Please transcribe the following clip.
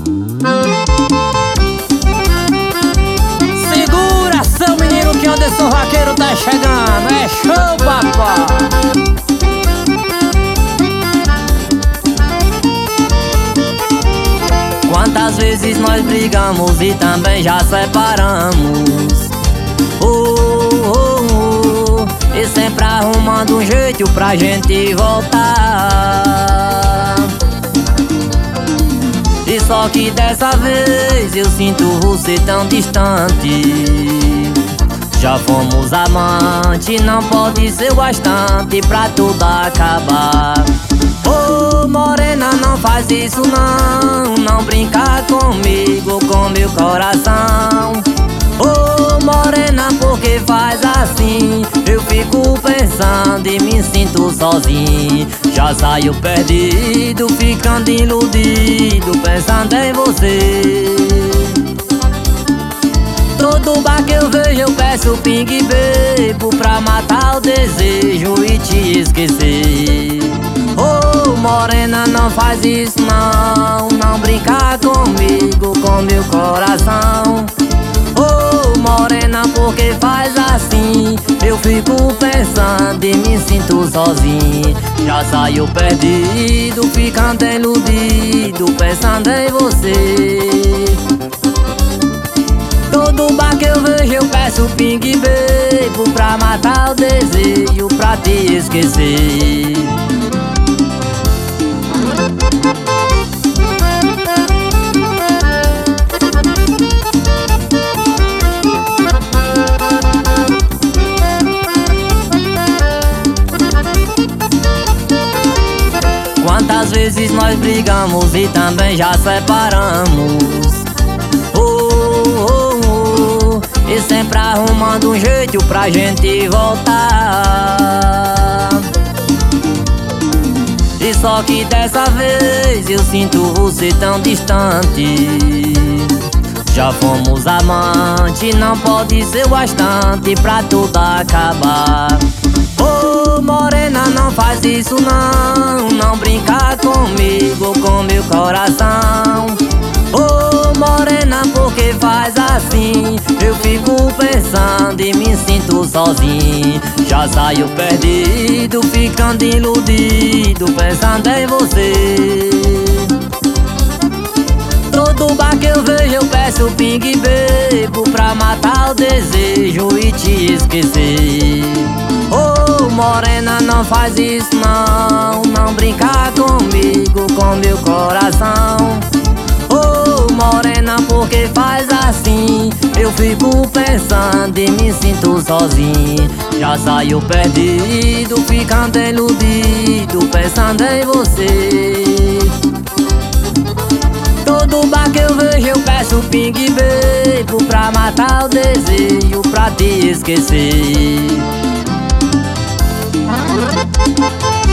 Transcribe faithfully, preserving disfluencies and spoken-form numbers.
Segura, seu menino, que Anderson Vaqueiro tá chegando. É show, papai. Quantas vezes nós brigamos e também já separamos. uh, uh, uh, E sempre arrumando um jeito pra gente voltar. E só que dessa vez eu sinto você tão distante. Já fomos amantes, não pode ser o bastante pra tudo acabar. Ô oh, morena, não faz isso não, não brinca comigo, com meu coração. Ô oh, morena, por que faz assim? Eu fico pensando e me sinto sozinho. Já saio perdido, ficando iludido, pensando em você. Todo bar que eu vejo eu peço pingue e bebo pra matar o desejo e te esquecer. Ô oh, morena, não faz isso não, não brinca comigo, com meu coração. Ô oh, morena, por que faz assim? Eu fico pensando e me sinto sozinho. Já saio perdido, ficando iludido, pensando em você. Todo bar que eu vejo eu peço pingue e bebo pra matar o desejo, pra te esquecer. Quantas vezes nós brigamos e também já separamos. uh, uh, uh, E sempre arrumando um jeito pra gente voltar. E só que dessa vez eu sinto você tão distante. Já fomos amantes, não pode ser o bastante pra tudo acabar. Ô oh, morena, não faz isso não, não brinca comigo, com meu coração. Ô oh, morena, por que faz assim? Eu fico pensando e me sinto sozinho. Já saio perdido, ficando iludido, pensando em você. Todo bar que eu vejo eu peço pingue e bebo pra matar o desejo e te esquecer. Ô oh, morena, não faz isso não, não brinca comigo, com meu coração. Ô oh, morena, por que faz assim? Eu fico pensando e me sinto sozinho. Já saio perdido, ficando iludido, pensando em você. Todo bar que eu vejo eu peço pingue e bebo pra matar o desejo, pra te esquecer.